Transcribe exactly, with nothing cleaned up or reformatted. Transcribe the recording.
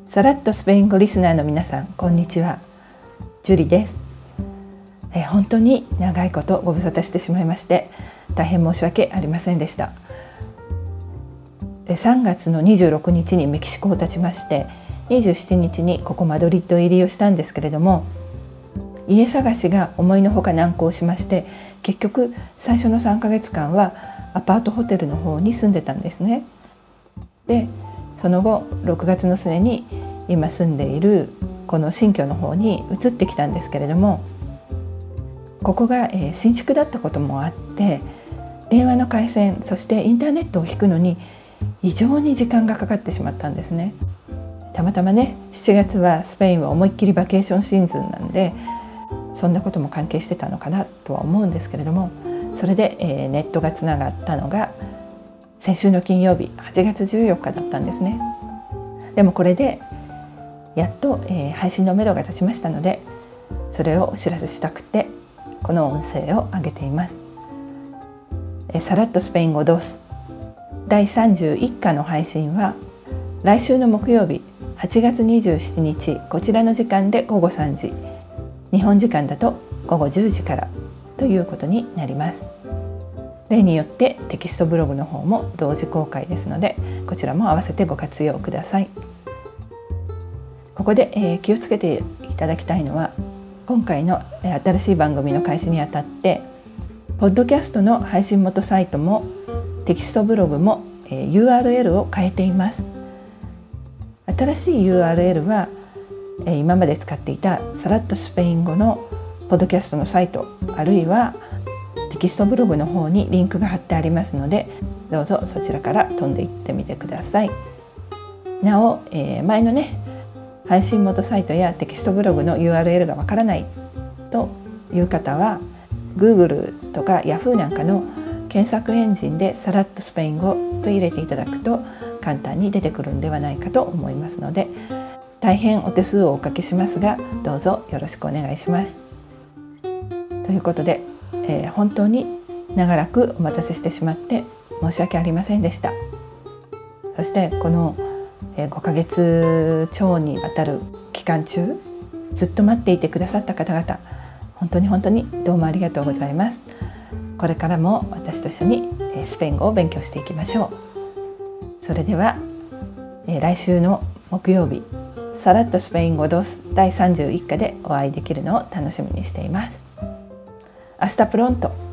さらっとスペイン語リスナーの皆さん、こんにちは。ジュリです。え本当に長いことご無沙汰してしまいまして大変申し訳ありませんでした。さんがつのにじゅうろくにちにメキシコを立ちまして、にじゅうしちにちにここマドリッド入りをしたんですけれども、家探しが思いのほか難航しまして、結局最初のさんかげつかんはアパートホテルの方に住んでたんですね。でその後ろくがつの末に今住んでいるこの新居の方に移ってきたんですけれども、ここが、えー、新築だったこともあって、電話の回線そしてインターネットを引くのに異常に時間がかかってしまったんですね。たまたまねしちがつはスペインは思いっきりバケーションシーズンなんで、そんなことも関係してたのかなとは思うんですけれども、それで、えー、ネットがつながったのが先週の金曜日はちがつじゅうよっかだったんですね。でもこれでやっと、えー、配信のめどが立ちましたので、それをお知らせしたくてこの音声を上げています。えさらっとスペイン語ドスだいさんじゅういっかの配信は来週の木曜日はちがつにじゅうしちにち、こちらの時間でごごさんじ、日本時間だとごごじゅうじからということになります。例によってテキストブログの方も同時公開ですので、こちらも合わせてご活用ください。ここで、えー、気をつけていただきたいのは、今回の新しい番組の開始にあたってポッドキャストの配信元サイトもテキストブログも、えー、ユーアールエル を変えています。新しい ユーアールエル は、えー、今まで使っていたさらっとスペイン語のポッドキャストのサイト、あるいはテキストブログの方にリンクが貼ってありますので、どうぞそちらから飛んでいってみてください。なお、えー、前のね配信元サイトやテキストブログの ユーアールエル がわからないという方は Google とか Yahoo なんかの検索エンジンでさらっとスペイン語と入れていただくと簡単に出てくるんではないかと思いますので、大変お手数をおかけしますが、どうぞよろしくお願いします。ということで、えー、本当に長らくお待たせしてしまって申し訳ありませんでした。そしてこのごかげつ超にわたる期間中、ずっと待っていてくださった方々、本当に本当にどうもありがとうございます。これからも私と一緒にスペイン語を勉強していきましょう。それでは来週の木曜日、さらっとスペイン語ドスだいさんじゅういっかでお会いできるのを楽しみにしています。明日プロント。